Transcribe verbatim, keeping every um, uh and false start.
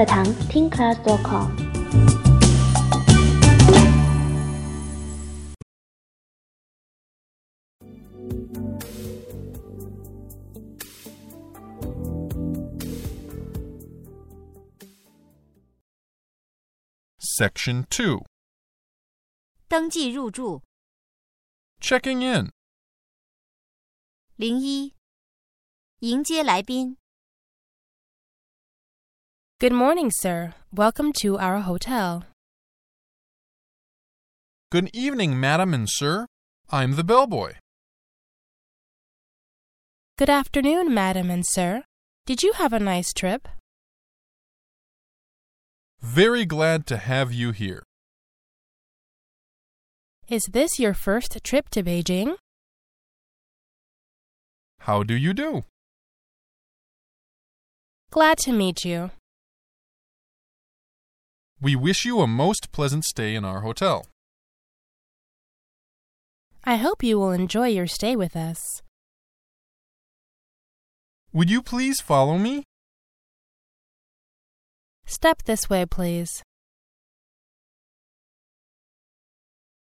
课堂 听 class dot com。 Section two. 登记入住。 Checking in. 零一，迎接来宾。 Good morning, sir. Welcome to our hotel. Good evening, madam and sir. I'm the bellboy. Good afternoon, madam and sir. Did you have a nice trip? Very glad to have you here. Is this your first trip to Beijing? How do you do? Glad to meet you. We wish you a most pleasant stay in our hotel. I hope you will enjoy your stay with us. Would you please follow me? Step this way, please.